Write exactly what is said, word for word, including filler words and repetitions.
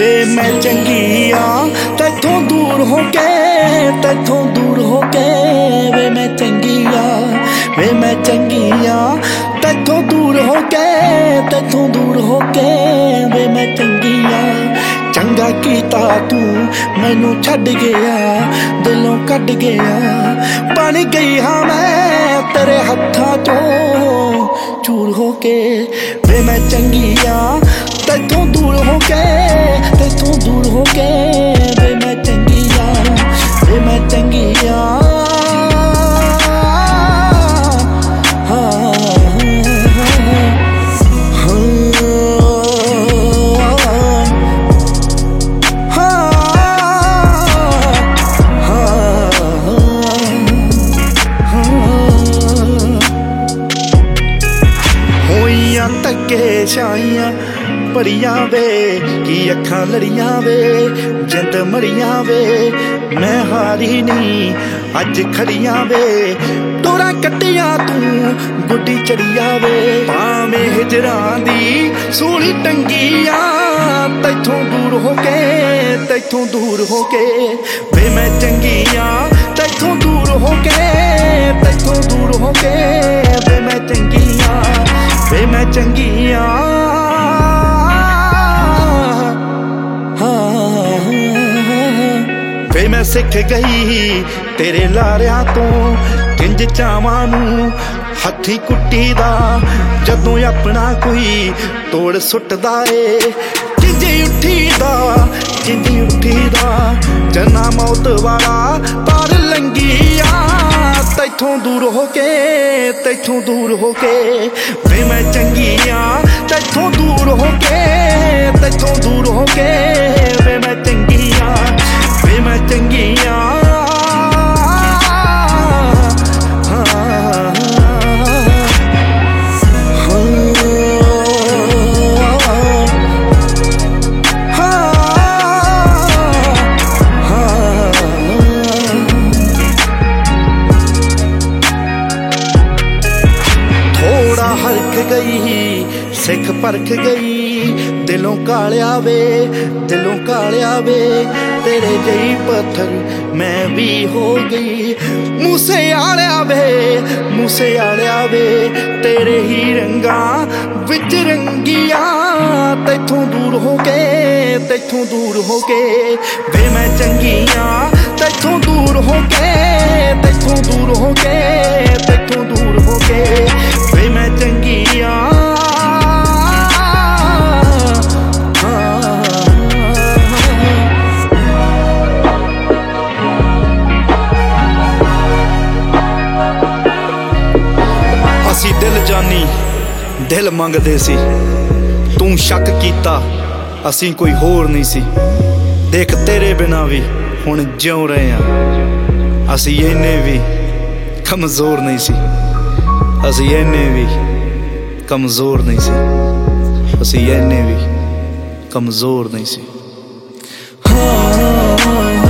वे मैं चंगी आ तैथों दूर हो के, तैथों दूर हो के। वे मैं चंगी आ, वे मैं चंगी आ तैथों दूर हो के, तैथों दूर हो के। वे मैं चंगी आ चंगा कीता तू मैनू छड्ड गया, दिलों कड्ड गया। बन गई हाँ मैं तेरे हत्थां चों चूर हो के। वे मैं चंगी आ तैथों दूर हो के, तैथों दूर हो के। वे मैं चंगी आ, वे मैं चंगी आ। धक्के छाइयां बड़ियां वे की अखां लड़ियां वे, जिंद मड़ियां वे। मैं हारी नहीं अज खड़ियां वे, डोरा कट्टियां तू गुड्डी चढ़िया वे। भावें हिजरां दी सूली टंगिया तैथों दूर हो के, तैथों दूर हो के। वे मैं चंगी आ तैथों दूर हो के, तैथों दूर हो के। वे मैं चंगी आ, वे मैं चंगी आ। वे मैं सिख गई तेरे लारियां तो किंज चावां नूं हत्थी कुट्टी दा। जदों अपना कोई तोड़ सुटदा ए किंज उठी दा, किंज उठी दा। जना मौत वाला पार लंघिया तैथों दूर हो के, तैथों दूर हो के। वे मैं चंगी आ तैथों दूर हो के, तैथों दूर हो के। वे मैं चंगी आ, वे मैं चंगी आ। हरख गई सिख परख गई, दिलों कालिया वे, दिलों कालिया वे। तेरे जई पत्थर मैं भी हो गई मूसे आलिया वे, मूसे आलिया वे। तेरे ही रंगा विच रंगिया तैथों दूर हो के, तैथों दूर हो के। वे मैं चंगी आ तैथों दूर हो के, तैथों दूर हो के, तैथों दूर हो के। वे मैं चंगी आ। असी दिल जानी दिल मंगदे सी, तू शक कीता असी कोई होर नहीं सी। देख तेरे बिना भी हुण जिउं रहे आ, असी इन्ने भी कमजोर नहीं सी। असी इन्ने भी कमजोर नहीं सी, असी इन्ने भी कमजोर नहीं सी। हाँ